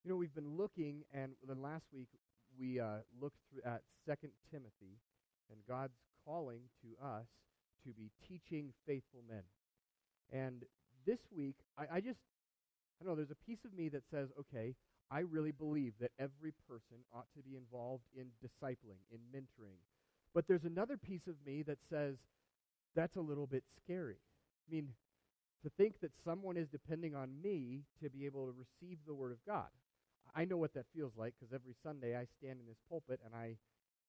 We've been looking, and then last week we looked at 2 Timothy and God's calling to us to be teaching faithful men. And this week, I don't know, there's a piece of me that says, okay, I really believe that every person ought to be involved in discipling, in mentoring. But there's another piece of me that says, that's a little bit scary. I mean, to think that someone is depending on me to be able to receive the Word of God. I know what that feels like, because every Sunday I stand in this pulpit and I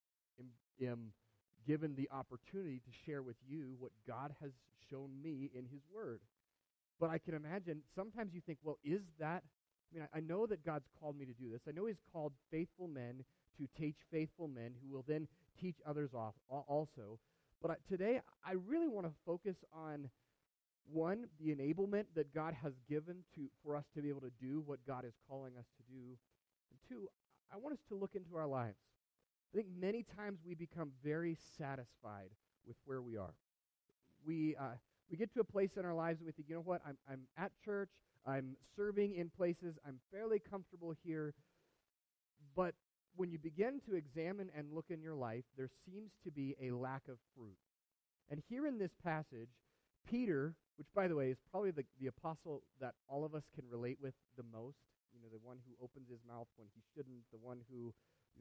am given the opportunity to share with you what God has shown me in His Word. But I can imagine, sometimes you think, well, is that, I know that God's called me to do this. I know He's called faithful men to teach faithful men who will then teach others off also. But today, I really want to focus on, one, the enablement that God has given for us to be able to do what God is calling us to do. And two, I want us to look into our lives. I think many times we become very satisfied with where we are. We get to a place in our lives and we think, you know what, I'm at church, I'm serving in places, I'm fairly comfortable here. But when you begin to examine and look in your life, there seems to be a lack of fruit. And here in this passage, Peter, which, by the way, is probably the apostle that all of us can relate with the most, the one who opens his mouth when he shouldn't, the one who,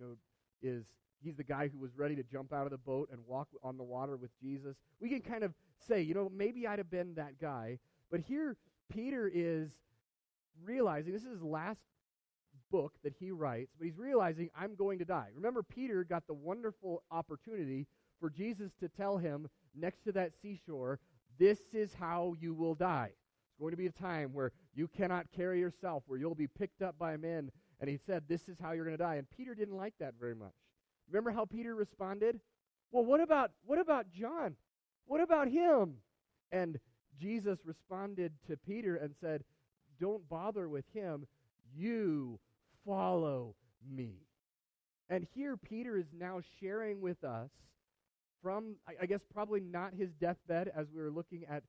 he's the guy who was ready to jump out of the boat and walk on the water with Jesus. We can kind of say, maybe I'd have been that guy. But here, Peter is realizing, this is his last book that he writes, but he's realizing, I'm going to die. Remember, Peter got the wonderful opportunity for Jesus to tell him, next to that seashore, this is how you will die. It's going to be a time where you cannot carry yourself, where you'll be picked up by men. And he said, this is how you're going to die. And Peter didn't like that very much. Remember how Peter responded? Well, what about John? What about him? And Jesus responded to Peter and said, don't bother with him. You follow me. And here Peter is now sharing with us from, I guess, probably not his deathbed as we were looking at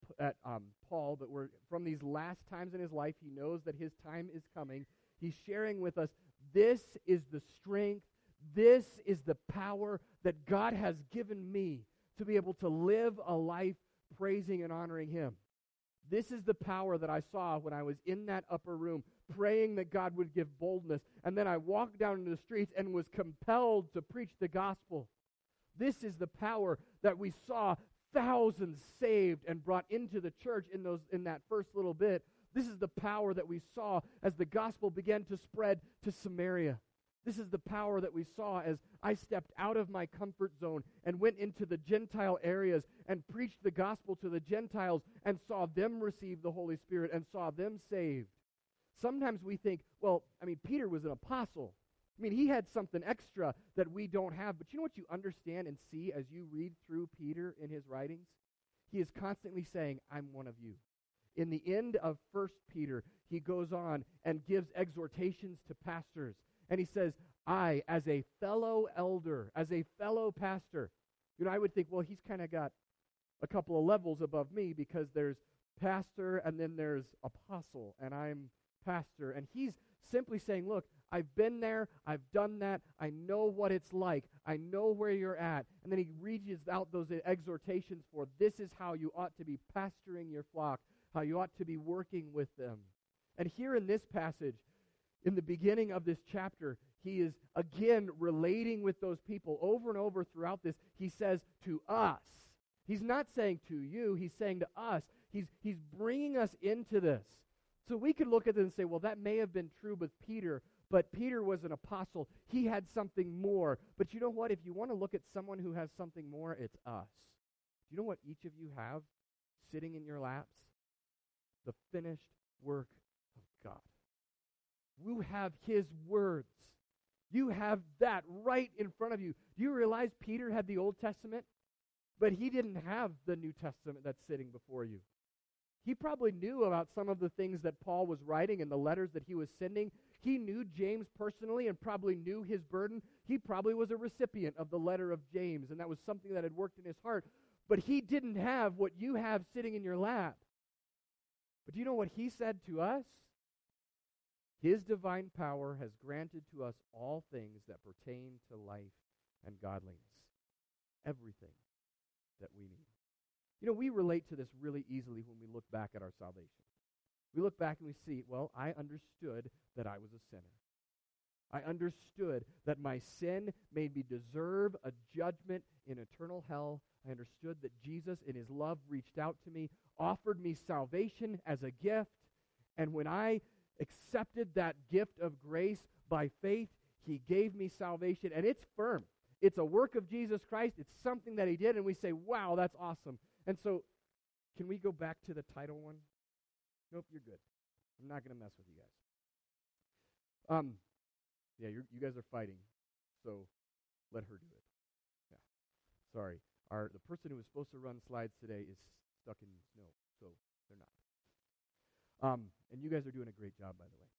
Paul, but we're from these last times in his life. He knows that his time is coming. He's sharing with us, this is the strength, this is the power that God has given me to be able to live a life praising and honoring Him. This is the power that I saw when I was in that upper room praying that God would give boldness. And then I walked down into the streets and was compelled to preach the gospel. This is the power that we saw thousands saved and brought into the church in that first little bit. This is the power that we saw as the gospel began to spread to Samaria. This is the power that we saw as I stepped out of my comfort zone and went into the Gentile areas and preached the gospel to the Gentiles and saw them receive the Holy Spirit and saw them saved. Sometimes we think, Peter was an apostle. He had something extra that we don't have. But you know what you understand and see as you read through Peter in his writings? He is constantly saying, I'm one of you. In the end of 1 Peter, he goes on and gives exhortations to pastors. And he says, I, as a fellow elder, as a fellow pastor, I would think, well, he's kind of got a couple of levels above me because there's pastor and then there's apostle, and I'm pastor. And he's simply saying, look, I've been there, I've done that, I know what it's like, I know where you're at. And then he reaches out those exhortations for this is how you ought to be pastoring your flock, how you ought to be working with them. And here in this passage, in the beginning of this chapter, he is again relating with those people over and over throughout this. He says to us. He's not saying to you, he's saying to us. He's bringing us into this. So we could look at it and say, well, that may have been true with Peter, but Peter was an apostle. He had something more. But you know what? If you want to look at someone who has something more, it's us. Do you know what each of you have sitting in your laps? The finished work of God. You have His words. You have that right in front of you. Do you realize Peter had the Old Testament, but he didn't have the New Testament that's sitting before you? He probably knew about some of the things that Paul was writing and the letters that he was sending. He knew James personally and probably knew his burden. He probably was a recipient of the letter of James, and that was something that had worked in his heart. But he didn't have what you have sitting in your lap. But do you know what he said to us? His divine power has granted to us all things that pertain to life and godliness. Everything that we need. You know, we relate to this really easily when we look back at our salvation. We look back and we see, well, I understood that I was a sinner. I understood that my sin made me deserve a judgment in eternal hell. I understood that Jesus, in his love, reached out to me, offered me salvation as a gift, and when I accepted that gift of grace by faith, he gave me salvation, and it's firm. It's a work of Jesus Christ. It's something that he did, and we say, wow, that's awesome. And so, can we go back to the title one? Nope, you're good. I'm not going to mess with you guys. Yeah, you guys are fighting, so let her do it. Yeah, sorry. The person who was supposed to run slides today is stuck in snow, so they're not. And you guys are doing a great job, by the way.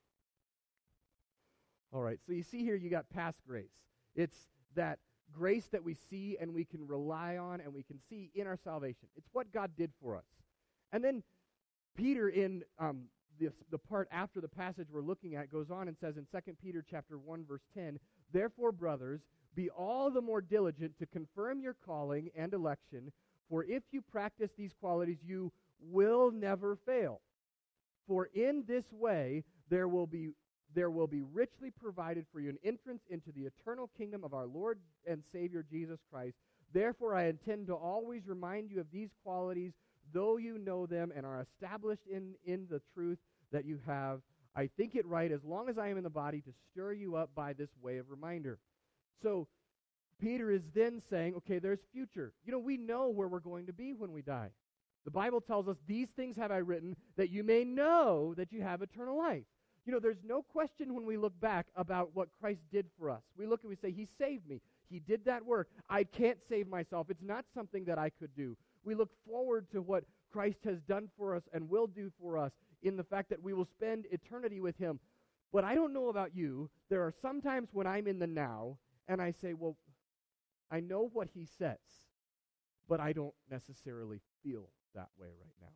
All right, so you see here you got past grace. It's that grace that we see and we can rely on and we can see in our salvation. It's what God did for us. And then Peter in the part after the passage we're looking at goes on and says in 2 Peter chapter 1 verse 10, "Therefore, brothers, be all the more diligent to confirm your calling and election, for if you practice these qualities, you will never fail. For in this way there will be richly provided for you an entrance into the eternal kingdom of our Lord and Savior Jesus Christ. Therefore, I intend to always remind you of these qualities, though you know them and are established in the truth that you have. I think it right, as long as I am in the body, to stir you up by this way of reminder." So Peter is then saying, okay, there's future. You know, we know where we're going to be when we die. The Bible tells us, "These things have I written, that you may know that you have eternal life." You know, there's no question when we look back about what Christ did for us. We look and we say, he saved me. He did that work. I can't save myself. It's not something that I could do. We look forward to what Christ has done for us and will do for us in the fact that we will spend eternity with him. But I don't know about you. There are some times when I'm in the now and I say, well, I know what he says, but I don't necessarily feel that way right now.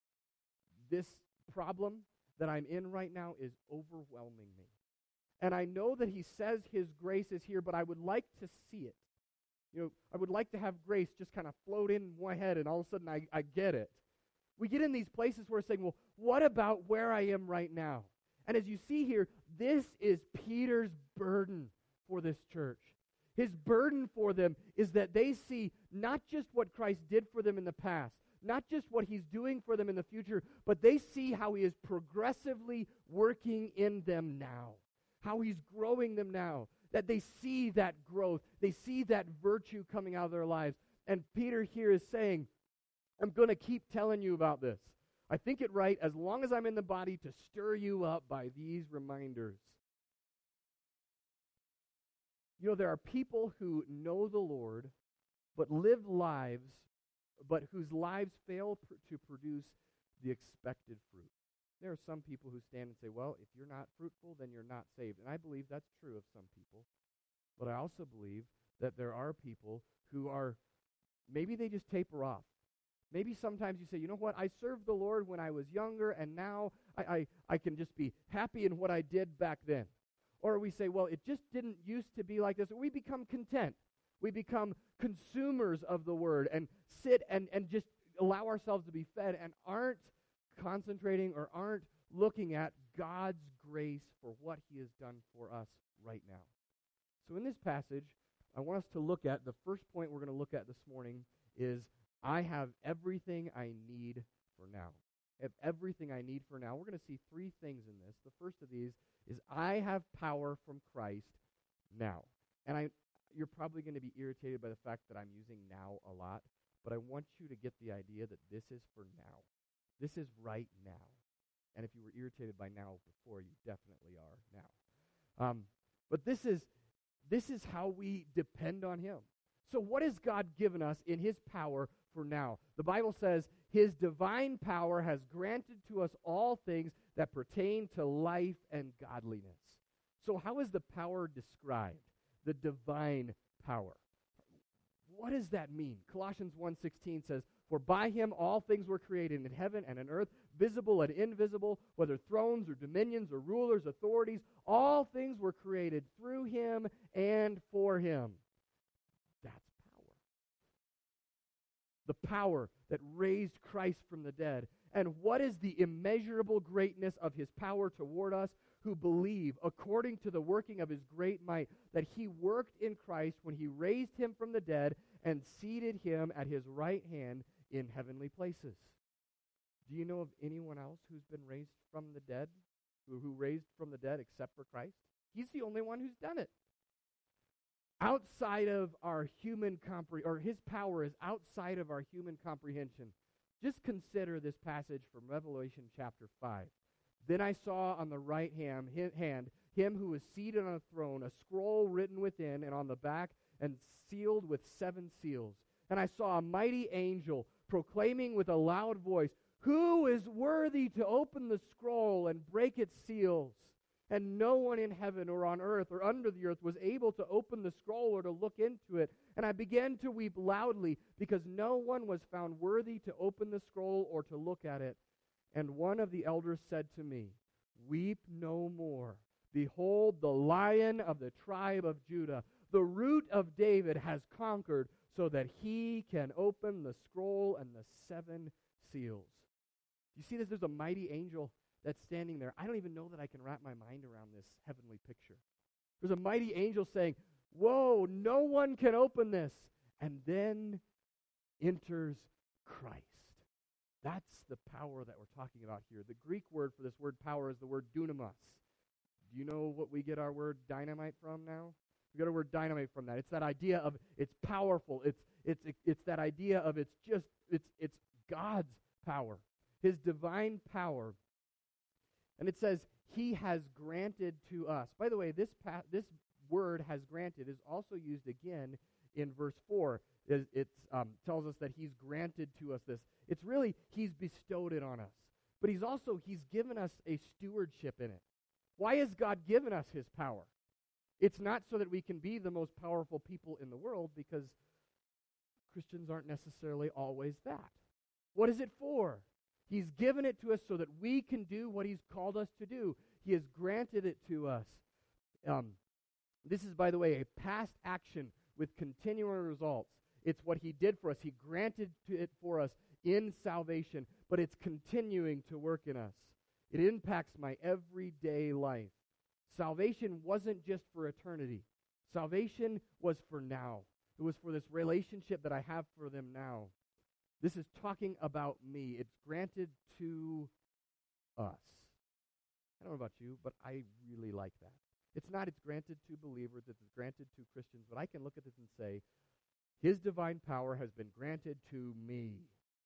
This problem that I'm in right now is overwhelming me. And I know that he says his grace is here, but I would like to see it. You know, I would like to have grace just kind of float in my head, and all of a sudden I get it. We get in these places where we're saying, well, what about where I am right now? And as you see here, this is Peter's burden for this church. His burden for them is that they see not just what Christ did for them in the past, not just what he's doing for them in the future, but they see how he is progressively working in them now, how he's growing them now, that they see that growth, they see that virtue coming out of their lives. And Peter here is saying, I'm going to keep telling you about this. I think it right, as long as I'm in the body, to stir you up by these reminders. You know, there are people who know the Lord, but live lives, but whose lives fail to produce the expected fruit. There are some people who stand and say, well, if you're not fruitful, then you're not saved. And I believe that's true of some people. But I also believe that there are people who are, maybe they just taper off. Maybe sometimes you say, you know what, I served the Lord when I was younger, and now I can just be happy in what I did back then. Or we say, well, it just didn't used to be like this. We become content. We become consumers of the Word and sit and just allow ourselves to be fed and aren't concentrating or aren't looking at God's grace for what he has done for us right now. So in this passage, I want us to look at, the first point we're going to look at this morning is, I have everything I need for now. I have everything I need for now. We're going to see three things in this. The first of these is, I have power from Christ now. And you're probably going to be irritated by the fact that I'm using now a lot, but I want you to get the idea that this is for now. This is right now. And if you were irritated by now before, you definitely are now. But this is how we depend on him. So what has God given us in his power for now? The Bible says his divine power has granted to us all things that pertain to life and godliness. So how is the power described? The divine power. What does that mean? Colossians 1:16 says, for by him all things were created in heaven and on earth, visible and invisible, whether thrones or dominions or rulers, authorities, all things were created through him and for him. That's power. The power that raised Christ from the dead. And what is the immeasurable greatness of his power toward us who believe, according to the working of his great might, that he worked in Christ when he raised him from the dead and seated him at his right hand in heavenly places? Do you know of anyone else who's been raised from the dead, who raised from the dead except for Christ? He's the only one who's done it. Outside of our human or his power is outside of our human comprehension. Just consider this passage from Revelation chapter 5. Then I saw on the right hand him who was seated on a throne, a scroll written within and on the back and sealed with 7 seals. And I saw a mighty angel proclaiming with a loud voice, "Who is worthy to open the scroll and break its seals?" And no one in heaven or on earth or under the earth was able to open the scroll or to look into it. And I began to weep loudly because no one was found worthy to open the scroll or to look at it. And one of the elders said to me, "Weep no more. Behold, the Lion of the tribe of Judah, the Root of David, has conquered so that he can open the scroll and the 7 seals." You see this? There's a mighty angel that's standing there. I don't even know that I can wrap my mind around this heavenly picture. There's a mighty angel saying, "Whoa, no one can open this." And then enters Christ. That's the power that we're talking about here. The Greek word for this word power is the word dunamis. Do you know what we get our word dynamite from now? We get our word dynamite from that. It's that idea of it's powerful. It's that idea of it's God's power, his divine power. And it says, he has granted to us. By the way, this word has granted is also used again in verse 4. It tells us that he's granted to us this. It's really, he's bestowed it on us. But he's given us a stewardship in it. Why has God given us his power? It's not so that we can be the most powerful people in the world, because Christians aren't necessarily always that. What is it for? He's given it to us so that we can do what he's called us to do. He has granted it to us. This is, by the way, a past action with continuing results. It's what he did for us. He granted it for us in salvation, but it's continuing to work in us. It impacts my everyday life. Salvation wasn't just for eternity. Salvation was for now. It was for this relationship that I have for them now. This is talking about me. It's granted to us. I don't know about you, but I really like that. It's granted to believers, it's granted to Christians, but I can look at this and say, his divine power has been granted to me.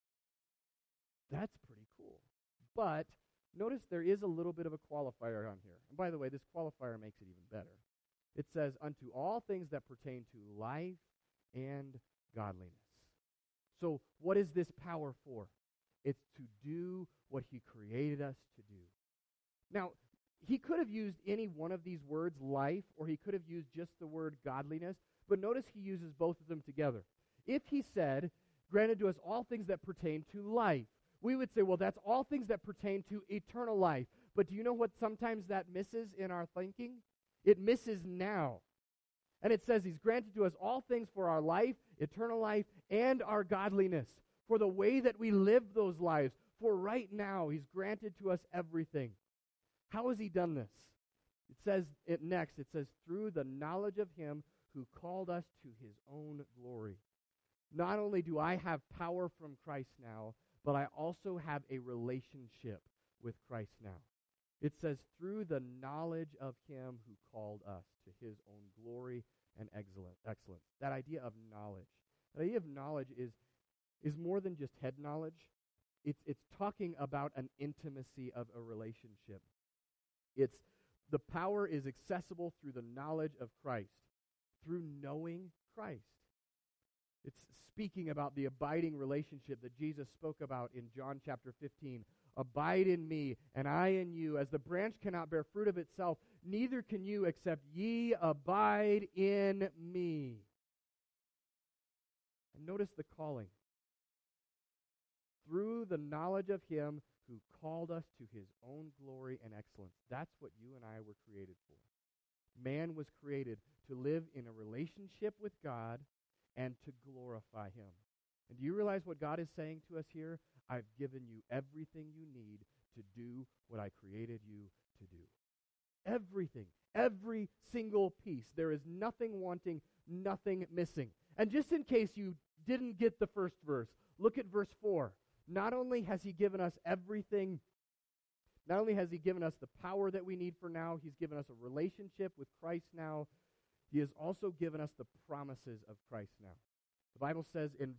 That's pretty cool. But notice there is a little bit of a qualifier on here. And by the way, this qualifier makes it even better. It says, unto all things that pertain to life and godliness. So what is this power for? It's to do what he created us to do. Now, he could have used any one of these words, life, or he could have used just the word godliness, but notice he uses both of them together. If he said, granted to us all things that pertain to life, we would say, well, that's all things that pertain to eternal life. But do you know what sometimes that misses in our thinking? It misses now. And it says he's granted to us all things for our life, eternal life, and our godliness, for the way that we live those lives. For right now, he's granted to us everything. How has he done this? It says it next. It says, through the knowledge of him who called us to his own glory. Not only do I have power from Christ now, but I also have a relationship with Christ now. It says, through the knowledge of him who called us to his own glory and excellence. That idea of knowledge. The idea of knowledge is more than just head knowledge. It's talking about an intimacy of a relationship. The power is accessible through the knowledge of Christ, through knowing Christ. It's speaking about the abiding relationship that Jesus spoke about in John chapter 15. Abide in me, and I in you. As the branch cannot bear fruit of itself, neither can you except ye abide in me. And notice the calling. Through the knowledge of him who called us to his own glory and excellence. That's what you and I were created for. Man was created to live in a relationship with God and to glorify him. And do you realize what God is saying to us here? I've given you everything you need to do what I created you to do. Everything. Every single piece. There is nothing wanting, nothing missing. And just in case you didn't get the first verse, look at verse 4. Not only has he given us everything, not only has he given us the power that we need for now, he's given us a relationship with Christ now, he has also given us the promises of Christ now. The Bible says in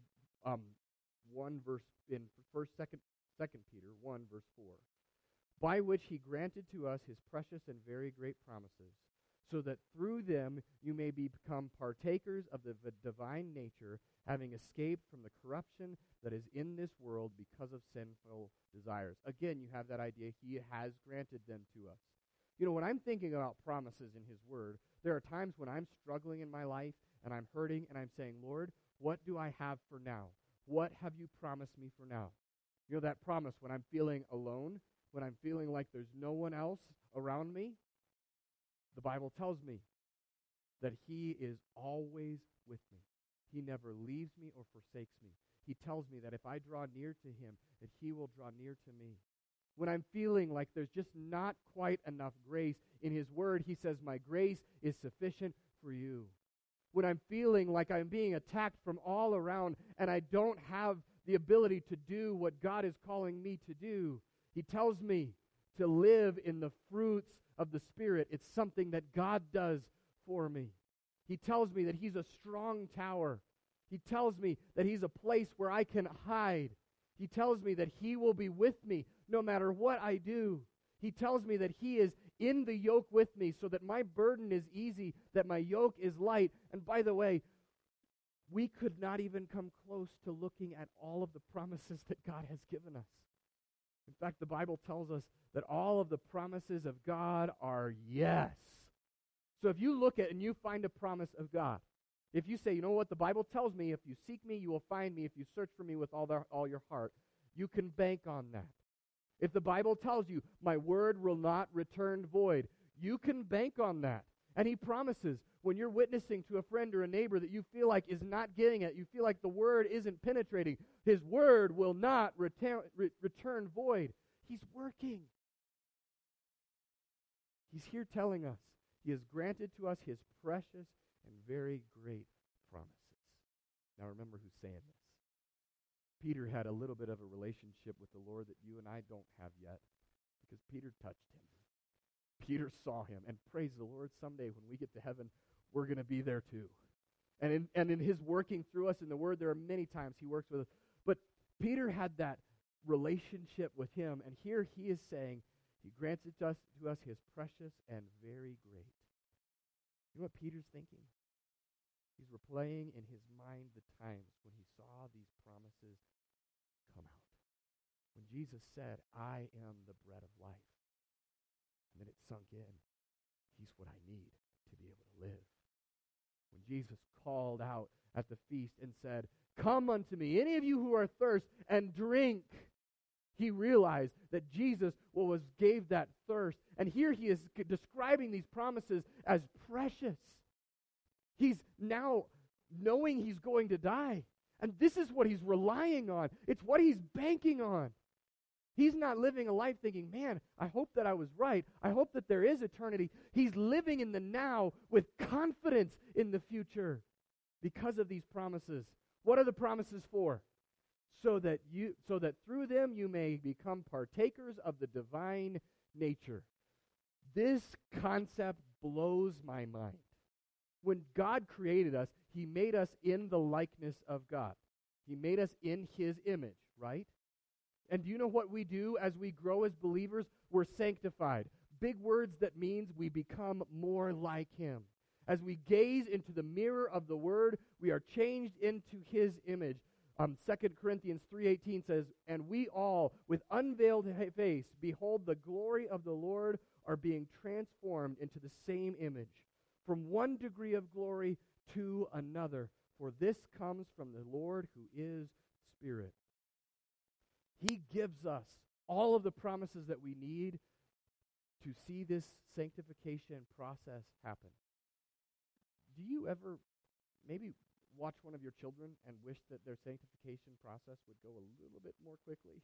1 verse, in 2 Peter 1 verse 4, by which he granted to us his precious and very great promises, so that through them you may become partakers of the divine nature, having escaped from the corruption that is in this world because of sinful desires. Again, you have that idea. He has granted them to us. You know, when I'm thinking about promises in his word, there are times when I'm struggling in my life and I'm hurting and I'm saying, Lord, what do I have for now? What have you promised me for now? You know, that promise when I'm feeling alone, when I'm feeling like there's no one else around me, the Bible tells me that he is always with me. He never leaves me or forsakes me. He tells me that if I draw near to him, that he will draw near to me. When I'm feeling like there's just not quite enough grace in his word, he says, my grace is sufficient for you. When I'm feeling like I'm being attacked from all around and I don't have the ability to do what God is calling me to do, he tells me to live in the fruits of the Spirit. It's something that God does for me. He tells me that he's a strong tower. He tells me that he's a place where I can hide. He tells me that he will be with me no matter what I do. He tells me that he is in the yoke with me so that my burden is easy, that my yoke is light. And by the way, we could not even come close to looking at all of the promises that God has given us. In fact, the Bible tells us that all of the promises of God are yes. So if you look at and you find a promise of God, if you say, you know what, the Bible tells me, if you seek me, you will find me. If you search for me with all your heart, you can bank on that. If the Bible tells you, my word will not return void, you can bank on that. And he promises, when you're witnessing to a friend or a neighbor that you feel like is not getting it, you feel like the word isn't penetrating, his word will not return void. He's working. He's here telling us he has granted to us his precious and very great promises. Now remember who's saying this. Peter had a little bit of a relationship with the Lord that you and I don't have yet, because Peter touched him. Peter saw him, and praise the Lord, someday when we get to heaven, we're going to be there too. And in his working through us in the Word, there are many times he works with us. But Peter had that relationship with him, and here he is saying, he grants it to us his precious and very great. You know what Peter's thinking? He's replaying in his mind the times when he saw these promises come out. When Jesus said, I am the bread of life. And then it sunk in. He's what I need to be able to live. When Jesus called out at the feast and said, come unto me, any of you who are thirsty, and drink. He realized that Jesus gave that thirst. And here he is describing these promises as precious. He's now knowing he's going to die. And this is what he's relying on. It's what he's banking on. He's not living a life thinking, man, I hope that I was right. I hope that there is eternity. He's living in the now with confidence in the future because of these promises. What are the promises for? So that through them you may become partakers of the divine nature. This concept blows my mind. When God created us, he made us in the likeness of God. He made us in his image, right? And do you know what we do as we grow as believers? We're sanctified. Big words that means we become more like him. As we gaze into the mirror of the Word, we are changed into his image. 2 Corinthians 3:18 says, and we all, with unveiled face, behold the glory of the Lord, are being transformed into the same image, from one degree of glory to another. For this comes from the Lord who is Spirit. He gives us all of the promises that we need to see this sanctification process happen. Do you ever maybe watch one of your children and wish that their sanctification process would go a little bit more quickly?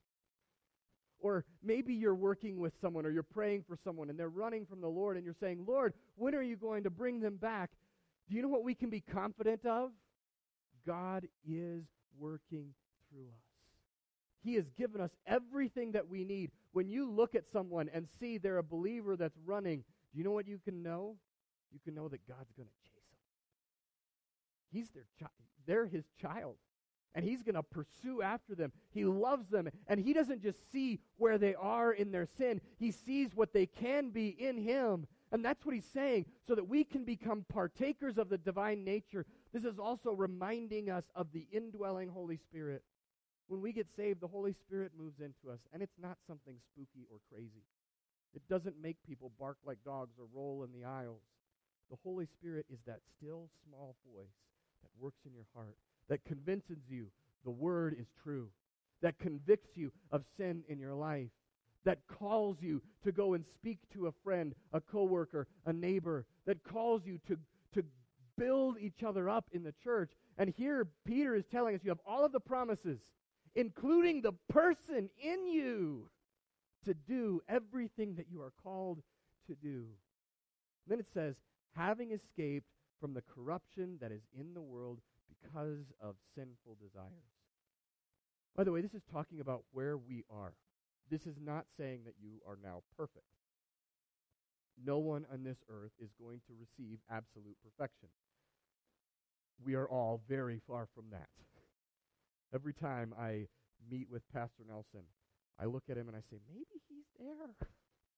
Or maybe you're working with someone or you're praying for someone and they're running from the Lord and you're saying, Lord, when are you going to bring them back? Do you know what we can be confident of? God is working through us. He has given us everything that we need. When you look at someone and see they're a believer that's running, do you know what you can know? You can know that God's going to chase them. He's their child. They're his child. And he's going to pursue after them. He loves them. And he doesn't just see where they are in their sin. He sees what they can be in him. And that's what he's saying, so that we can become partakers of the divine nature. This is also reminding us of the indwelling Holy Spirit. When we get saved, the Holy Spirit moves into us, and it's not something spooky or crazy. It doesn't make people bark like dogs or roll in the aisles. The Holy Spirit is that still, small voice that works in your heart, that convinces you the Word is true, that convicts you of sin in your life, that calls you to go and speak to a friend, a coworker, a neighbor, that calls you to build each other up in the church. And here Peter is telling us you have all of the promises, including the person in you, to do everything that you are called to do. And then it says, having escaped from the corruption that is in the world because of sinful desires. By the way, this is talking about where we are. This is not saying that you are now perfect. No one on this earth is going to receive absolute perfection. We are all very far from that. Every time I meet with Pastor Nelson, I look at him and I say, maybe he's there.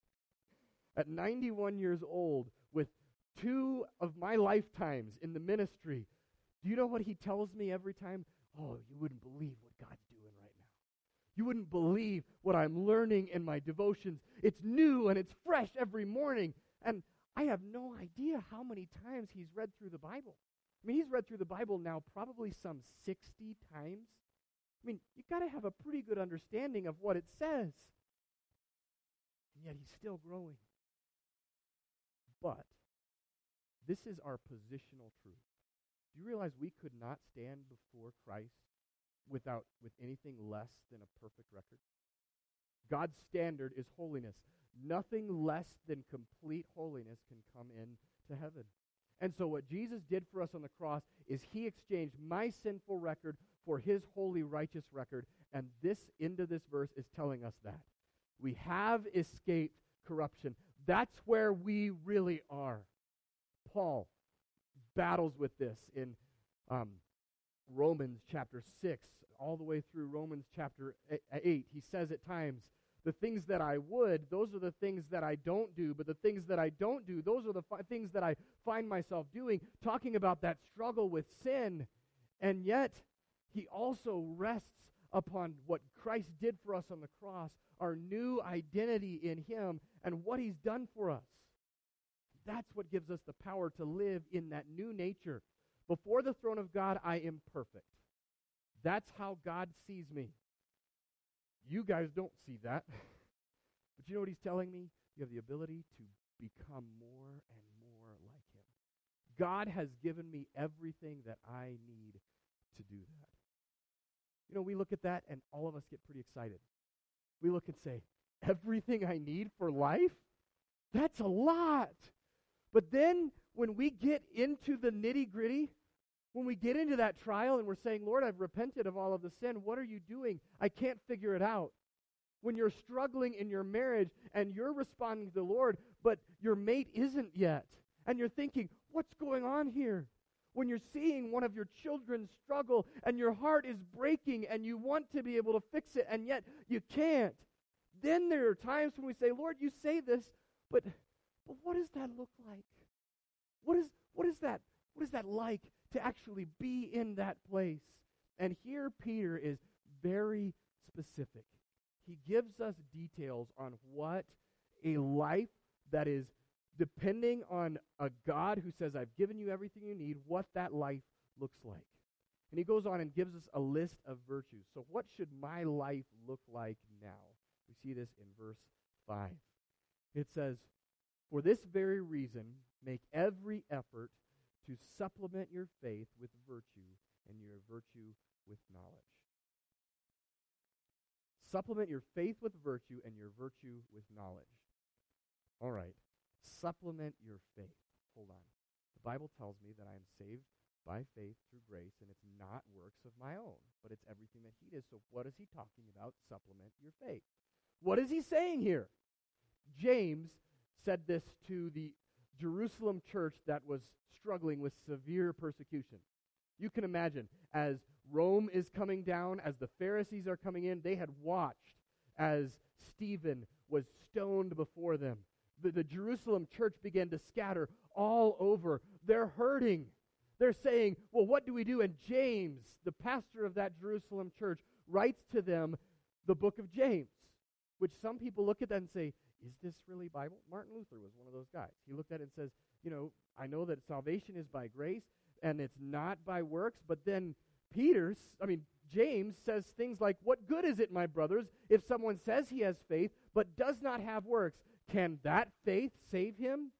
At 91 years old, with 2 of my lifetimes in the ministry, do you know what he tells me every time? Oh, you wouldn't believe what God's doing right now. You wouldn't believe what I'm learning in my devotions. It's new and it's fresh every morning. And I have no idea how many times he's read through the Bible. I mean, he's read through the Bible now probably some 60 times. I mean, you've got to have a pretty good understanding of what it says. And yet he's still growing. But this is our positional truth. Do you realize we could not stand before Christ with anything less than a perfect record? God's standard is holiness. Nothing less than complete holiness can come into heaven. And so what Jesus did for us on the cross is he exchanged my sinful record for his holy, righteous record. And this end of this verse is telling us that. We have escaped corruption. That's where we really are. Paul battles with this in Romans chapter 6, all the way through Romans chapter 8. He says at times, the things that I would, those are the things that I don't do, but the things that I don't do, those are the things that I find myself doing, talking about that struggle with sin. And yet, he also rests upon what Christ did for us on the cross, our new identity in him, and what he's done for us. That's what gives us the power to live in that new nature. Before the throne of God, I am perfect. That's how God sees me. You guys don't see that. But you know what he's telling me? You have the ability to become more and more like him. God has given me everything that I need to do that. You know, we look at that and all of us get pretty excited. We look and say, everything I need for life? That's a lot. But then when we get into the nitty-gritty, when we get into that trial and we're saying, Lord, I've repented of all of the sin, what are you doing? I can't figure it out. When you're struggling in your marriage and you're responding to the Lord, but your mate isn't yet, and you're thinking, what's going on here? When you're seeing one of your children struggle and your heart is breaking and you want to be able to fix it and yet you can't, then there are times when we say, Lord, you say this, but what does that look like? What is that like to actually be in that place? And here Peter is very specific. He gives us details on what a life that is depending on a God who says, I've given you everything you need, what that life looks like. And he goes on and gives us a list of virtues. So what should my life look like now? We see this in verse 5. It says, "For this very reason, make every effort to supplement your faith with virtue, and your virtue with knowledge." Supplement your faith with virtue, and your virtue with knowledge. All right. Supplement your faith. Hold on. The Bible tells me that I am saved by faith through grace, and it's not works of my own, but it's everything that he did. So what is he talking about? Supplement your faith. What is he saying here? James said this to the Jerusalem church that was struggling with severe persecution. You can imagine, as Rome is coming down, as the Pharisees are coming in, they had watched as Stephen was stoned before them. The Jerusalem church began to scatter all over. They're hurting. They're saying, well, what do we do? And James, the pastor of that Jerusalem church, writes to them the book of James, which some people look at that and say, is this really Bible? Martin Luther was one of those guys. He looked at it and says, I know that salvation is by grace and it's not by works, but then James says things like, what good is it, my brothers, if someone says he has faith but does not have works? Can that faith save him?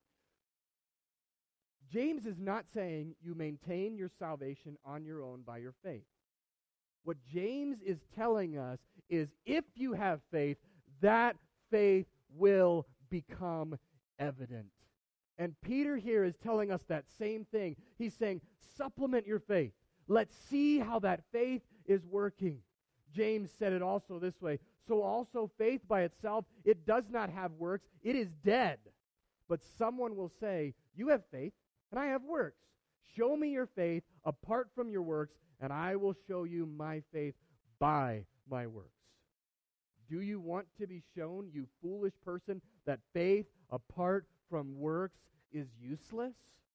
James is not saying you maintain your salvation on your own by your faith. What James is telling us is if you have faith, that faith will become evident. And Peter here is telling us that same thing. He's saying, supplement your faith. Let's see how that faith is working. James said it also this way, so also faith by itself, it does not have works, it is dead. But someone will say, you have faith, and I have works. Show me your faith apart from your works, and I will show you my faith by my works. Do you want to be shown, you foolish person, that faith apart from works is useless?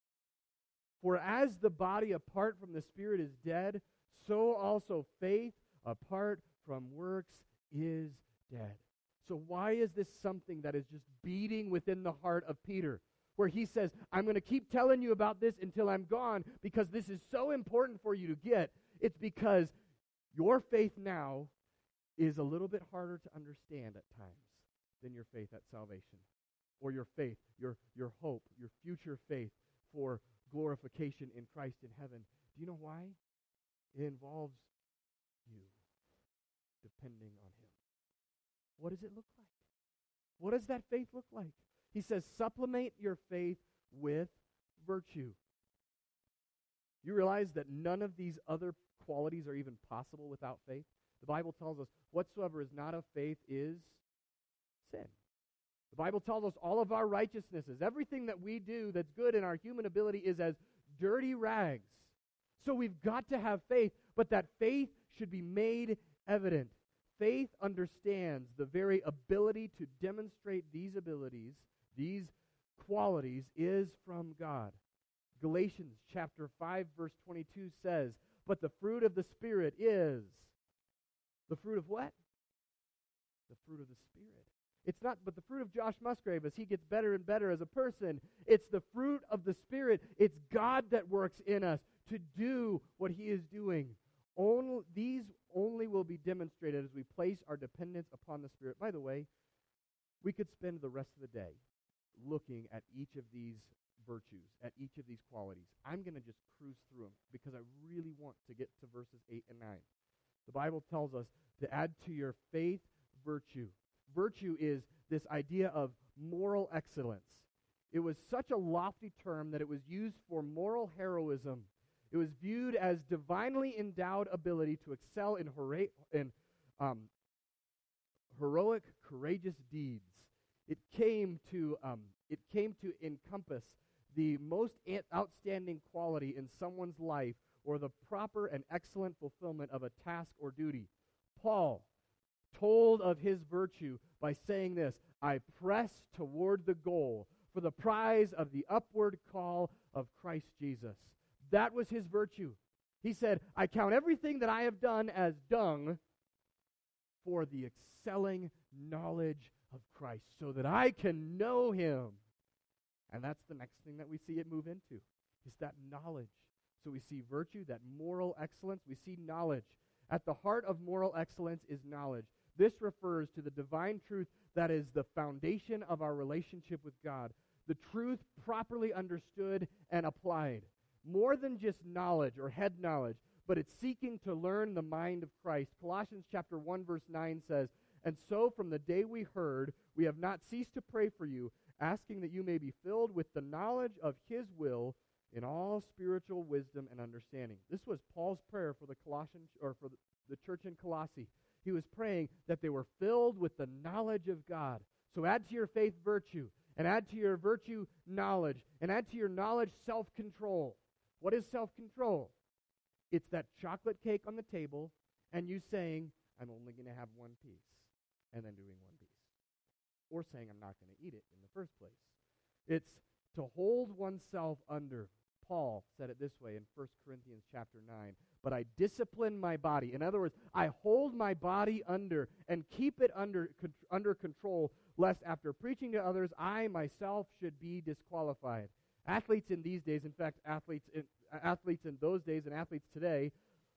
For as the body apart from the Spirit is dead, so also faith apart from works is dead. So why is this something that is just beating within the heart of Peter? Where he says, I'm going to keep telling you about this until I'm gone because this is so important for you to get. It's because your faith now is a little bit harder to understand at times than your faith at salvation. Or your faith, your hope, your future faith for glorification in Christ in heaven. Do you know why? It involves you depending on him. What does it look like? What does that faith look like? He says, supplement your faith with virtue. You realize that none of these other qualities are even possible without faith? The Bible tells us, whatsoever is not of faith is sin. The Bible tells us all of our righteousnesses, everything that we do that's good in our human ability is as dirty rags. So we've got to have faith, but that faith should be made evident. Faith understands the very ability to demonstrate these abilities, these qualities, is from God. Galatians chapter 5, verse 22 says, but the fruit of the Spirit is the fruit of what? The fruit of the Spirit. It's not, but the fruit of Josh Musgrave as he gets better and better as a person. It's the fruit of the Spirit. It's God that works in us to do what he is doing. These only will be demonstrated as we place our dependence upon the Spirit. By the way, we could spend the rest of the day looking at each of these virtues, at each of these qualities. I'm going to just cruise through them because I really want to get to verses 8 and 9. The Bible tells us to add to your faith virtue. Virtue is this idea of moral excellence. It was such a lofty term that it was used for moral heroism. It was viewed as divinely endowed ability to excel in heroic, courageous deeds. It came to encompass the most outstanding quality in someone's life or the proper and excellent fulfillment of a task or duty. Paul told of his virtue by saying this, I press toward the goal for the prize of the upward call of Christ Jesus. That was his virtue. He said, I count everything that I have done as dung for the excelling knowledge of Christ so that I can know him. And that's the next thing that we see it move into, is that knowledge. So we see virtue, that moral excellence. We see knowledge. At the heart of moral excellence is knowledge. This refers to the divine truth that is the foundation of our relationship with God. The truth properly understood and applied. More than just knowledge or head knowledge, but it's seeking to learn the mind of Christ. Colossians chapter 1 verse 9 says, "And so from the day we heard, we have not ceased to pray for you, asking that you may be filled with the knowledge of his will in all spiritual wisdom and understanding." This was Paul's prayer for the Colossians, or for the church in Colossae. He was praying that they were filled with the knowledge of God. So add to your faith virtue, and add to your virtue knowledge, and add to your knowledge self-control. What is self-control? It's that chocolate cake on the table, and you saying, "I'm only going to have one piece," and then doing one piece. Or saying, "I'm not going to eat it in the first place." It's to hold oneself under. Paul said it this way in 1 Corinthians chapter 9. "But I discipline my body." In other words, I hold my body under and keep it under control, lest after preaching to others, I myself should be disqualified. Athletes in these days, in fact, athletes in those days and athletes today,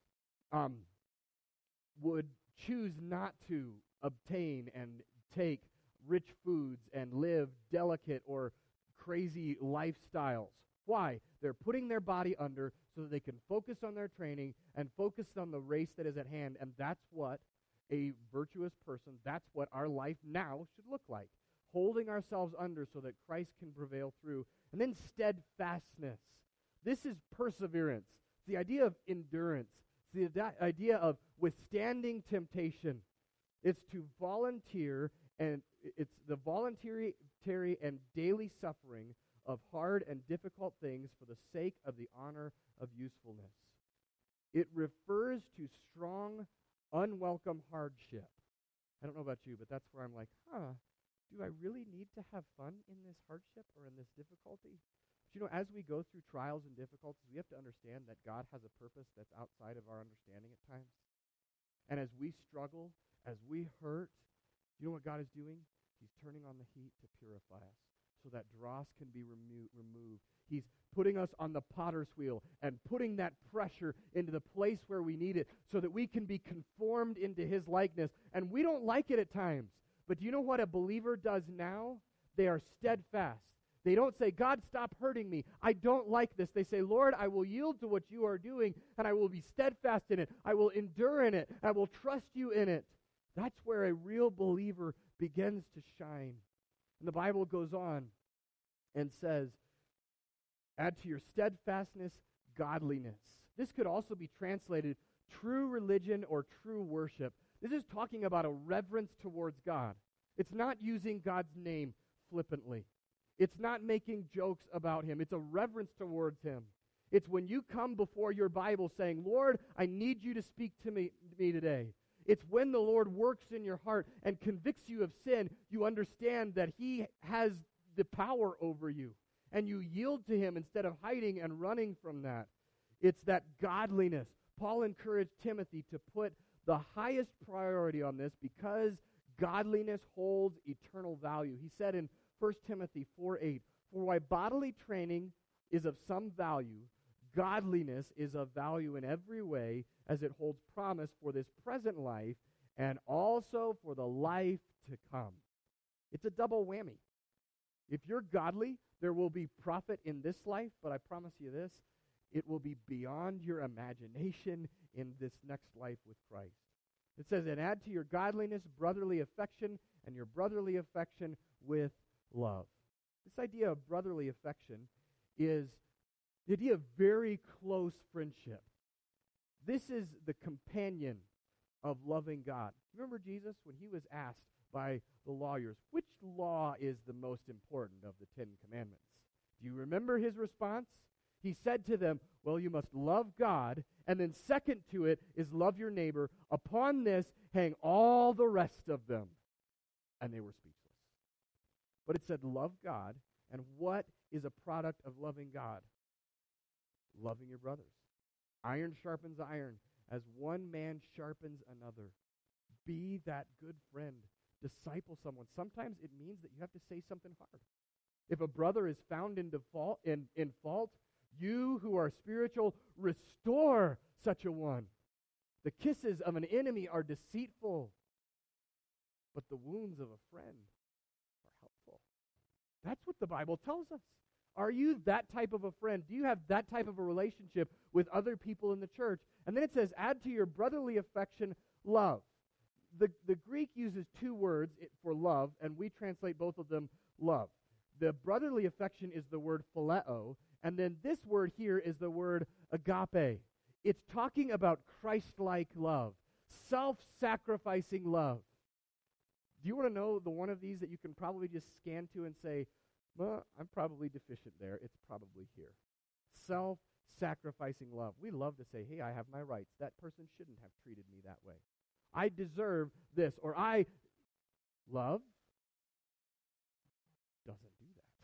would choose not to obtain and take rich foods and live delicate or crazy lifestyles. Why? They're putting their body under so that they can focus on their training and focus on the race that is at hand, and that's what a virtuous person, that's what our life now should look like. Holding ourselves under so that Christ can prevail through. And then steadfastness. This is perseverance. It's the idea of endurance. It's the idea of withstanding temptation. It's to volunteer, and it's the voluntary and daily suffering of hard and difficult things for the sake of the honor of usefulness. It refers to strong, unwelcome hardship. I don't know about you, but that's where I'm like, do I really need to have fun in this hardship or in this difficulty? But as we go through trials and difficulties, we have to understand that God has a purpose that's outside of our understanding at times. And as we struggle, as we hurt, you know what God is doing? He's turning on the heat to purify us so that dross can be removed. He's putting us on the potter's wheel and putting that pressure into the place where we need it so that we can be conformed into his likeness. And we don't like it at times. But do you know what a believer does now? They are steadfast. They don't say, "God, stop hurting me. I don't like this." They say, "Lord, I will yield to what you are doing, and I will be steadfast in it. I will endure in it. I will trust you in it." That's where a real believer begins to shine. And the Bible goes on and says, "Add to your steadfastness godliness." This could also be translated true religion or true worship. This is talking about a reverence towards God. It's not using God's name flippantly. It's not making jokes about him. It's a reverence towards him. It's when you come before your Bible saying, "Lord, I need you to speak to me today." It's when the Lord works in your heart and convicts you of sin, you understand that he has the power over you. And you yield to him instead of hiding and running from that. It's that godliness. Paul encouraged Timothy to put the highest priority on this because godliness holds eternal value. He said in 1 Timothy 4:8, "For while bodily training is of some value, godliness is of value in every way, as it holds promise for this present life and also for the life to come." It's a double whammy. If you're godly, there will be profit in this life, but I promise you this, it will be beyond your imagination in this next life with Christ. It says, "And add to your godliness brotherly affection, and your brotherly affection with love." This idea of brotherly affection is the idea of very close friendship. This is the companion of loving God. Remember Jesus when he was asked by the lawyers, which law is the most important of the 10 Commandments? Do you remember his response? He said to them, "Well, you must love God, and then second to it is love your neighbor. Upon this hang all the rest of them." And they were speechless. But it said love God, and what is a product of loving God? Loving your brothers. Iron sharpens iron, as one man sharpens another. Be that good friend. Disciple someone. Sometimes it means that you have to say something hard. If a brother is found in fault, you who are spiritual, restore such a one. The kisses of an enemy are deceitful. but the wounds of a friend are helpful. That's what the Bible tells us. Are you that type of a friend? Do you have that type of a relationship with other people in the church? And then it says, add to your brotherly affection love. The Greek uses two words for love, and we translate both of them love. The brotherly affection is the word phileo, and then this word here is the word agape. It's talking about Christ-like love, self-sacrificing love. Do you want to know the one of these that you can probably just scan to and say, well, I'm probably deficient there. It's probably here. Self-sacrificing love. We love to say, hey, I have my rights. That person shouldn't have treated me that way. I deserve this, or I love doesn't do that.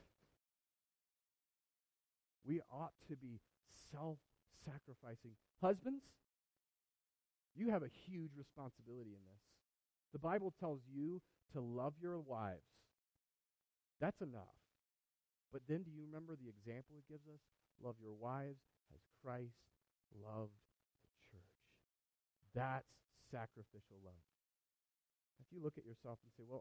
We ought to be self-sacrificing. Husbands, you have a huge responsibility in this. The Bible tells you to love your wives. That's enough. But then do you remember the example it gives us? Love your wives as Christ loved the church. That's sacrificial love. If you look at yourself and say, well,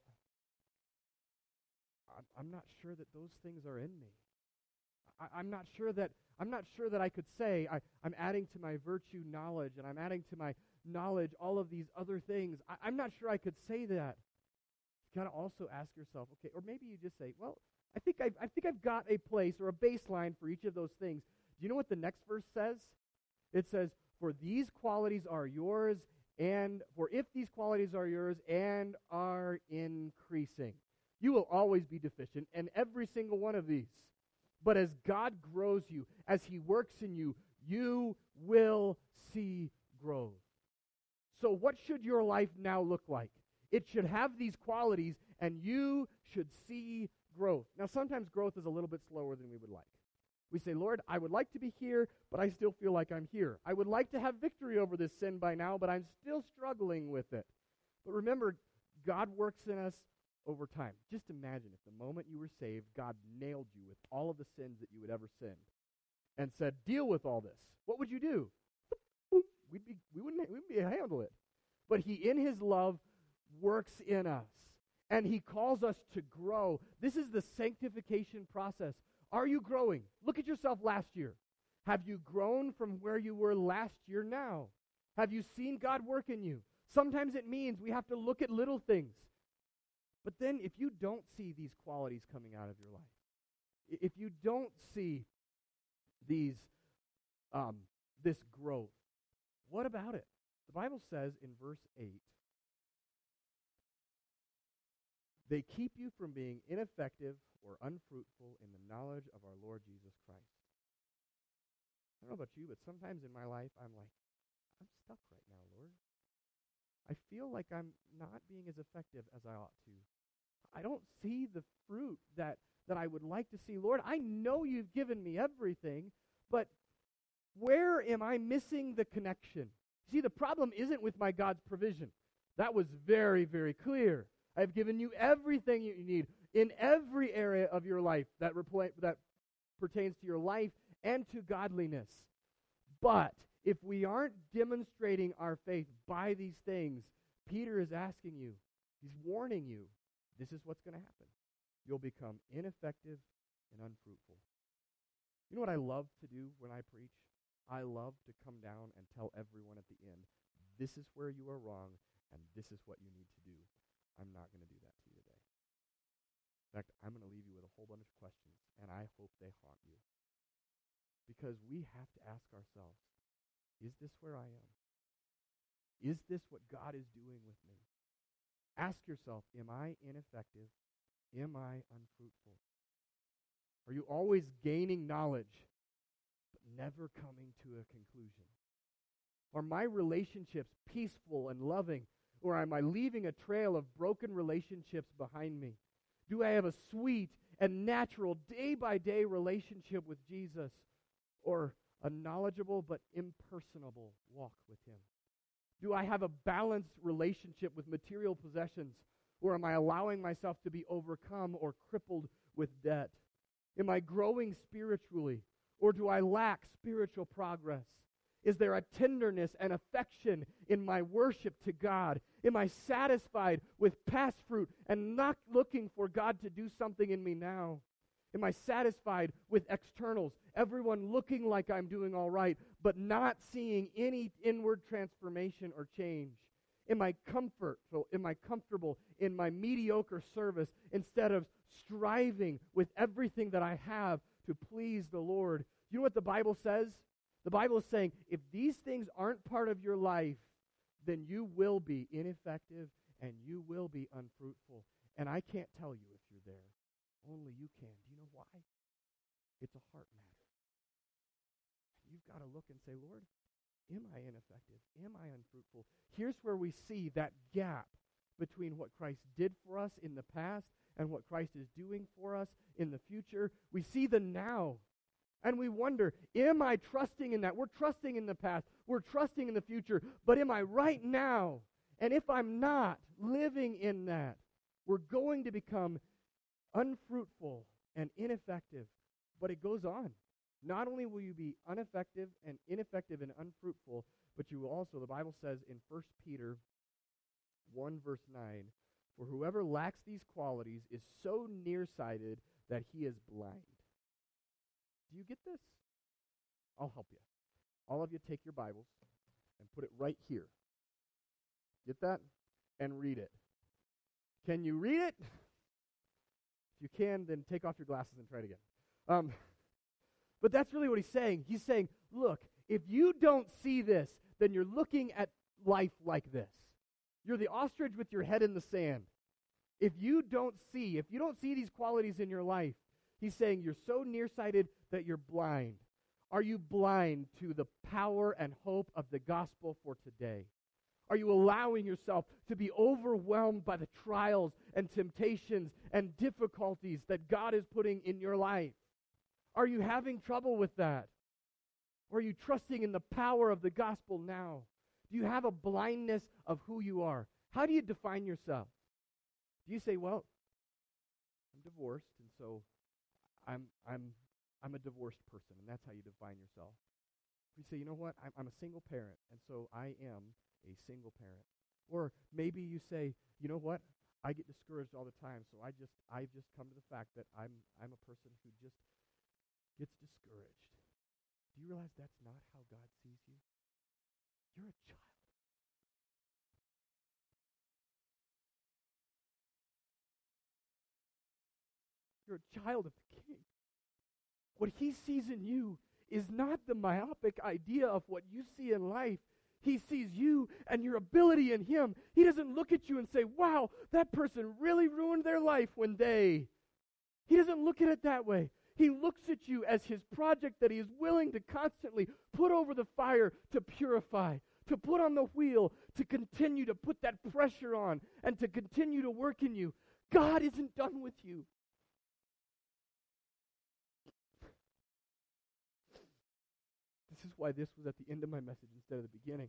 I'm not sure that those things are in me. I'm not sure that I could say I'm adding to my virtue knowledge, and I'm adding to my knowledge all of these other things. I'm not sure I could say that. You've got to also ask yourself, okay, or maybe you just say, well, I think I've got a place or a baseline for each of those things. Do you know what the next verse says? It says, for these qualities are yours, and for if these qualities are yours and are increasing. You will always be deficient in every single one of these. But as God grows you, as He works in you, you will see growth. So what should your life now look like? It should have these qualities, and you should see growth. Now, sometimes growth is a little bit slower than we would like. We say, Lord, I would like to be here, but I still feel like I'm here. I would like to have victory over this sin by now, but I'm still struggling with it. But remember, God works in us over time. Just imagine if the moment you were saved, God nailed you with all of the sins that you would ever sin and said, deal with all this. What would you do? We wouldn't be able to handle it. But He, in His love, works in us, and He calls us to grow. This is the sanctification process. Are you growing? Look at yourself last year. Have you grown from where you were last year now? Have you seen God work in you? Sometimes it means we have to look at little things. But then if you don't see these qualities coming out of your life, if you don't see these this growth, what about it? The Bible says in verse 8, they keep you from being ineffective or unfruitful in the knowledge of our Lord Jesus Christ. I don't know about you, but sometimes in my life I'm like, I'm stuck right now, Lord. I feel like I'm not being as effective as I ought to. I don't see the fruit that I would like to see. Lord, I know You've given me everything, but where am I missing the connection? See, the problem isn't with my God's provision. That was very, very clear. I've given you everything you need in every area of your life that pertains to your life and to godliness. But if we aren't demonstrating our faith by these things, Peter is asking you, he's warning you, this is what's going to happen. You'll become ineffective and unfruitful. You know what I love to do when I preach? I love to come down and tell everyone at the end, this is where you are wrong, and this is what you need to do. I'm not going to do that to you today. In fact, I'm going to leave you with a whole bunch of questions, and I hope they haunt you. Because we have to ask ourselves, is this where I am? Is this what God is doing with me? Ask yourself, am I ineffective? Am I unfruitful? Are you always gaining knowledge, but never coming to a conclusion? Are my relationships peaceful and loving, or am I leaving a trail of broken relationships behind me? Do I have a sweet and natural day-by-day relationship with Jesus, or a knowledgeable but impersonable walk with Him? Do I have a balanced relationship with material possessions, or am I allowing myself to be overcome or crippled with debt? Am I growing spiritually, or do I lack spiritual progress? Is there a tenderness and affection in my worship to God? Am I satisfied with past fruit and not looking for God to do something in me now? Am I satisfied with externals, everyone looking like I'm doing all right, but not seeing any inward transformation or change? Am I comfortable in my mediocre service instead of striving with everything that I have to please the Lord? You know what the Bible says? The Bible is saying, if these things aren't part of your life, then you will be ineffective and you will be unfruitful. And I can't tell you if you're there. Only you can. Do you know why? It's a heart matter. You've got to look and say, Lord, am I ineffective? Am I unfruitful? Here's where we see that gap between what Christ did for us in the past and what Christ is doing for us in the future. We see the now. And we wonder, am I trusting in that? We're trusting in the past. We're trusting in the future. But am I right now? And if I'm not living in that, we're going to become unfruitful and ineffective. But it goes on. Not only will you be ineffective and unfruitful, but you will also, the Bible says in 1 Peter 1 verse 9, for whoever lacks these qualities is so nearsighted that he is blind. Do you get this? I'll help you. All of you take your Bibles and put it right here. Get that? And read it. Can you read it? If you can, then take off your glasses and try it again. But that's really what he's saying. He's saying, look, if you don't see this, then you're looking at life like this. You're the ostrich with your head in the sand. If you don't see these qualities in your life, he's saying you're so nearsighted that you're blind. Are you blind to the power and hope of the gospel for today? Are you allowing yourself to be overwhelmed by the trials and temptations and difficulties that God is putting in your life? Are you having trouble with that? Or are you trusting in the power of the gospel now? Do you have a blindness of who you are? How do you define yourself? Do you say, well, I'm divorced, and so I'm a divorced person, and that's how you define yourself? You say, you know what, I'm a single parent, and so I am a single parent. Or maybe you say, you know what, I get discouraged all the time, so I've just come to the fact that I'm a person who just gets discouraged. Do you realize that's not how God sees you? You're a child. You're a child of the King. What he sees in you is not the myopic idea of what you see in life. He sees you and your ability in him. He doesn't look at you and say, wow, that person really ruined their life when they... He doesn't look at it that way. He looks at you as his project that he is willing to constantly put over the fire to purify, to put on the wheel, to continue to put that pressure on, and to continue to work in you. God isn't done with you. This is why this was at the end of my message instead of the beginning.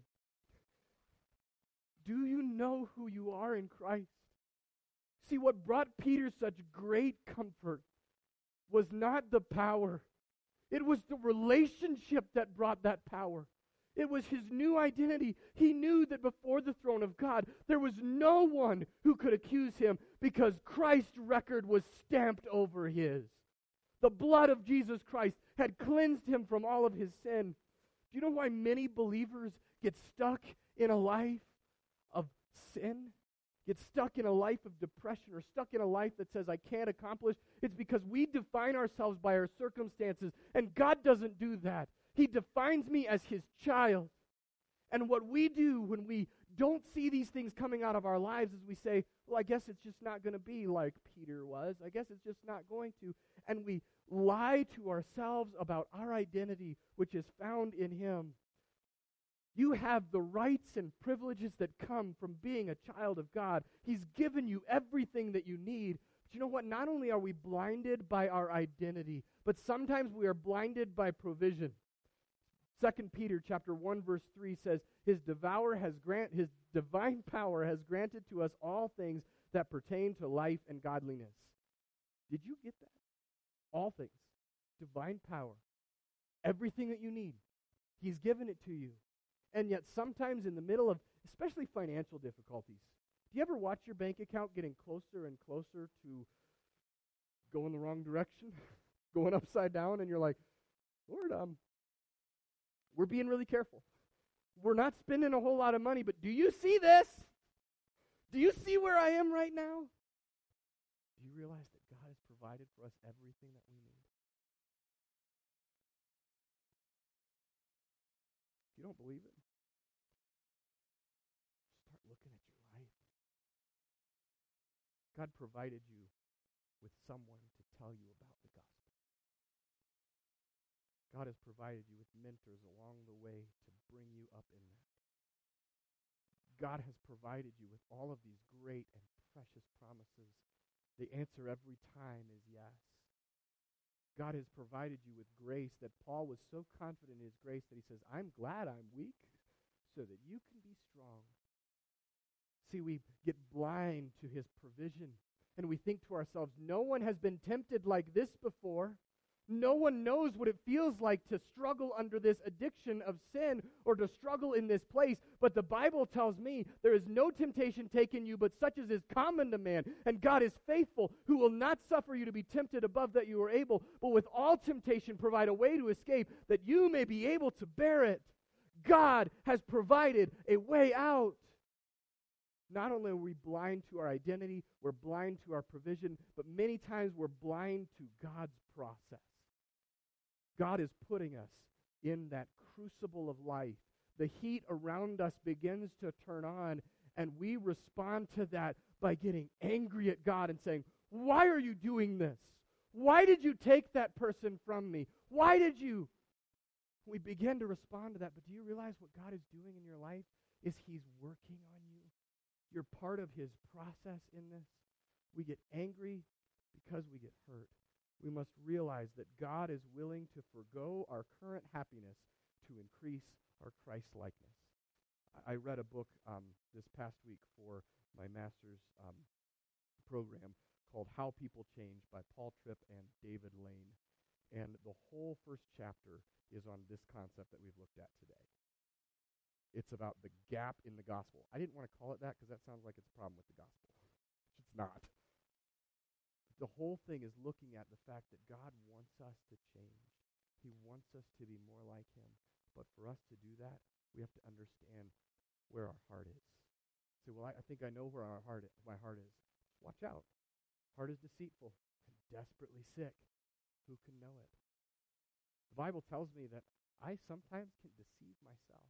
Do you know who you are in Christ? See, what brought Peter such great comfort was not the power. It was the relationship that brought that power. It was his new identity. He knew that before the throne of God, there was no one who could accuse him because Christ's record was stamped over his. The blood of Jesus Christ had cleansed him from all of his sin. Do you know why many believers get stuck in a life of sin? Get stuck in a life of depression or stuck in a life that says, I can't accomplish? It's because we define ourselves by our circumstances, and God doesn't do that. He defines me as his child. And what we do when we don't see these things coming out of our lives is we say, well, I guess it's just not going to be like Peter was. I guess it's just not going to. And we lie to ourselves about our identity, which is found in him. You have the rights and privileges that come from being a child of God. He's given you everything that you need. But you know what? Not only are we blinded by our identity, but sometimes we are blinded by provision. 2 Peter chapter 1 verse 3 says, His divine power has granted to us all things that pertain to life and godliness. Did you get that? All things. Divine power. Everything that you need. He's given it to you. And yet sometimes in the middle of, especially financial difficulties, do you ever watch your bank account getting closer and closer to going the wrong direction, going upside down, and you're like, Lord, we're being really careful. We're not spending a whole lot of money, but do you see this? Do you see where I am right now? Do you realize that God has provided for us everything that we need? If you don't believe it, start looking at your life. God provided you with someone to tell you about the gospel. God has provided you with mentors along the way to bring you up in that. God has provided you with all of these great and precious promises. The answer every time is yes. God has provided you with grace that Paul was so confident in his grace that he says, I'm glad I'm weak so that you can be strong. See, we get blind to his provision, and we think to ourselves, no one has been tempted like this before. No one knows what it feels like to struggle under this addiction of sin or to struggle in this place. But the Bible tells me there is no temptation taken you but such as is common to man. And God is faithful, who will not suffer you to be tempted above that you are able, but with all temptation provide a way to escape that you may be able to bear it. God has provided a way out. Not only are we blind to our identity, we're blind to our provision, but many times we're blind to God's process. God is putting us in that crucible of life. The heat around us begins to turn on, and we respond to that by getting angry at God and saying, why are you doing this? Why did you take that person from me? Why did you? We begin to respond to that, but do you realize what God is doing in your life is He's working on you? You're part of His process in this. We get angry because we get hurt. We must realize that God is willing to forgo our current happiness to increase our Christ-likeness. I read a book this past week for my master's program called How People Change by Paul Tripp and David Lane. And the whole first chapter is on this concept that we've looked at today. It's about the gap in the gospel. I didn't want to call it that because that sounds like it's a problem with the gospel. It's not. The whole thing is looking at the fact that God wants us to change. He wants us to be more like Him. But for us to do that, we have to understand where our heart is. So, well, I think I know where my heart is. Watch out. Heart is deceitful and desperately sick. Who can know it? The Bible tells me that I sometimes can deceive myself.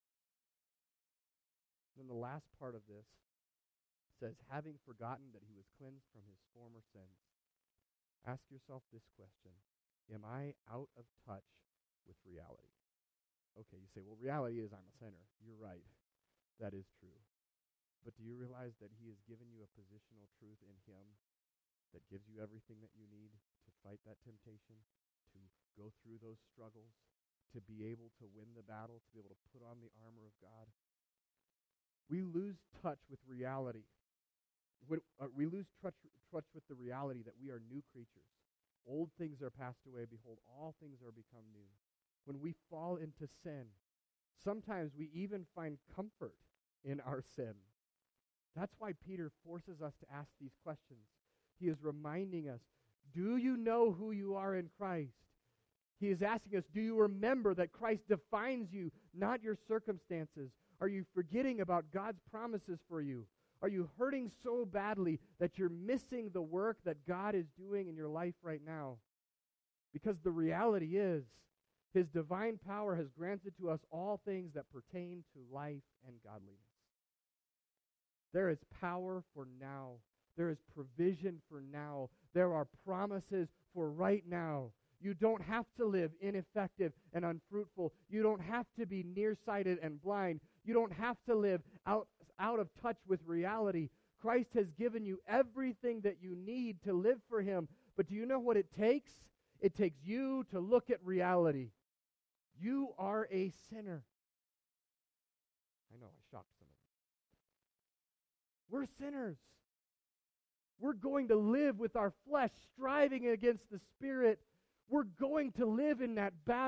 Then the last part of this says, having forgotten that he was cleansed from his former sins. Ask yourself this question. Am I out of touch with reality? Okay, you say, well, reality is I'm a sinner. You're right. That is true. But do you realize that he has given you a positional truth in him that gives you everything that you need to fight that temptation, to go through those struggles, to be able to win the battle, to be able to put on the armor of God? We lose touch with reality. We lose touch with the reality that we are new creatures. Old things are passed away. Behold, all things are become new. When we fall into sin, sometimes we even find comfort in our sin. That's why Peter forces us to ask these questions. He is reminding us, do you know who you are in Christ? He is asking us, do you remember that Christ defines you, not your circumstances? Are you forgetting about God's promises for you? Are you hurting so badly that you're missing the work that God is doing in your life right now? Because the reality is, His divine power has granted to us all things that pertain to life and godliness. There is power for now. There is provision for now. There are promises for right now. You don't have to live ineffective and unfruitful. You don't have to be nearsighted and blind. You don't have to live out of touch with reality. Christ has given you everything that you need to live for Him. But do you know what it takes? It takes you to look at reality. You are a sinner. I know, I shocked some of you. We're sinners. We're going to live with our flesh striving against the Spirit. We're going to live in that battle.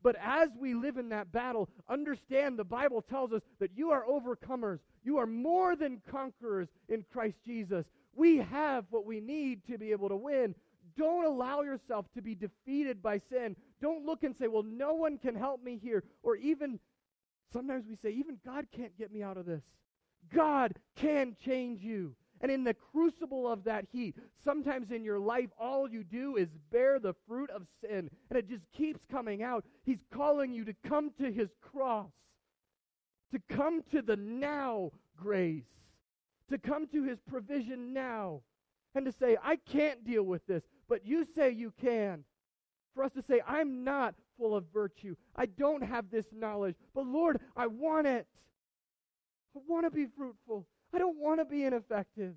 But as we live in that battle, understand the Bible tells us that you are overcomers. You are more than conquerors in Christ Jesus. We have what we need to be able to win. Don't allow yourself to be defeated by sin. Don't look and say, well, no one can help me here. Or even, sometimes we say, even God can't get me out of this. God can change you. And in the crucible of that heat, sometimes in your life, all you do is bear the fruit of sin. And it just keeps coming out. He's calling you to come to his cross, to come to the now grace, to come to his provision now, and to say, I can't deal with this, but you say you can. For us to say, I'm not full of virtue. I don't have this knowledge, but Lord, I want it. I want to be fruitful. I don't want to be ineffective.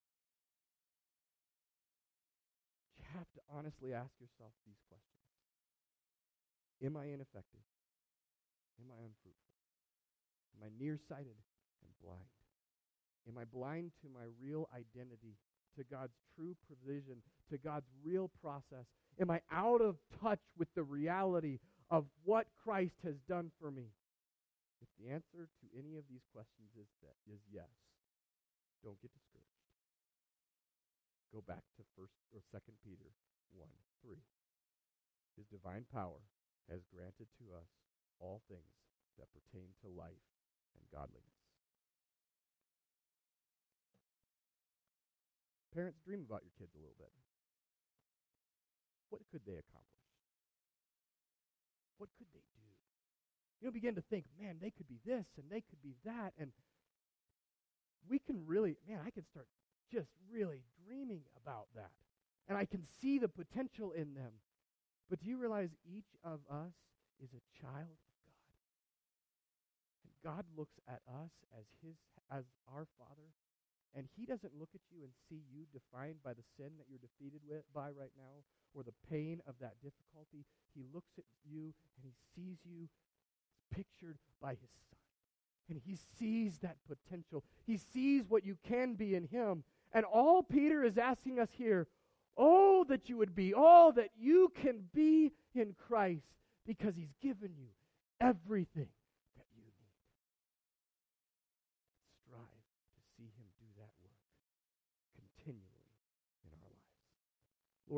You have to honestly ask yourself these questions. Am I ineffective? Am I unfruitful? Am I nearsighted and blind? Am I blind to my real identity, to God's true provision, to God's real process? Am I out of touch with the reality of what Christ has done for me? If the answer to any of these questions is yes, don't get discouraged. Go back to 1 or 2 Peter 1:3. His divine power has granted to us all things that pertain to life and godliness. Parents, dream about your kids a little bit. What could they accomplish? What could they do? You know, begin to think, man, they could be this and they could be that. And we can really, I can start just really dreaming about that. And I can see the potential in them. But do you realize each of us is a child of God? And God looks at us as our Father. And he doesn't look at you and see you defined by the sin that you're defeated by right now or the pain of that difficulty. He looks at you and he sees you pictured by his Son. And he sees that potential. He sees what you can be in him. And all Peter is asking us here, oh, that you would be, all that you can be in Christ, because he's given you everything